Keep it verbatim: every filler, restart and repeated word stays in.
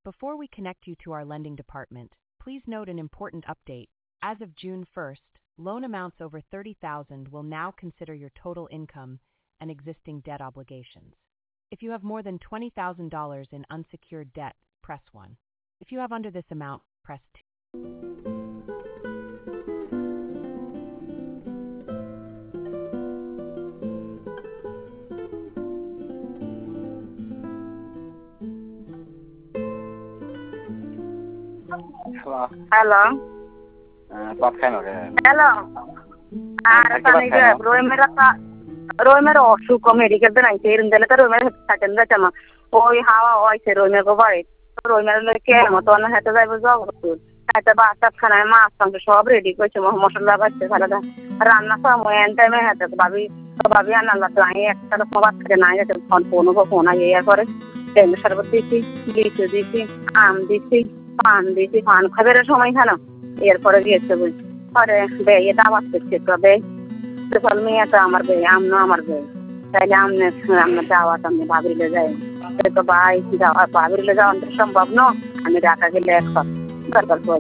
Before we connect you to our lending department, please note an important update. As of June first, loan amounts over thirty thousand dollars will now consider your total income and existing debt obligations. If you have more than twenty thousand dollars in unsecured debt, press one. If you have under this amount, press two. Hello. Hello. Uh, Bob Kenner. Hello. Ara taniga roy mera ka roy mera অসুখ medical তে নাই এর দিলে তো roy mera থাকেন না জামা ওই হাওয়া হইছে roy mera গো বাড়ি roy mera লেকে মত না হেতে যাইবো জগত হেতে বাসা খানায় মাছ সঙ্গে সব রেডি কইছে মশলা বাজছে সারাদা রান্না সময় এন টাইমে হেতে ভাবি তো ভাবি আনা আল্লাহ তো আই একটা তো বাত করে নাই যে ফোন ফোন গো ফোন আই ইয়া করে তেল শরবত দিছি লিচু দিছি আম দিছি পান দিছি পান খাবের সময় খানো এরপরে গিয়েছে বল আরে বে এটা আওয়াজ করছে কবে তো ফল মেয়েটা আমার বে আমনো আমার বে তাইলে আমনে আমনে দাওয়াত আমি ভাবিলে যাই তো ভাই যাওয়া ভাবিলে যাওয়া সম্ভব না আমি ঢাকা গেলে এক সপ্তাহ দরকার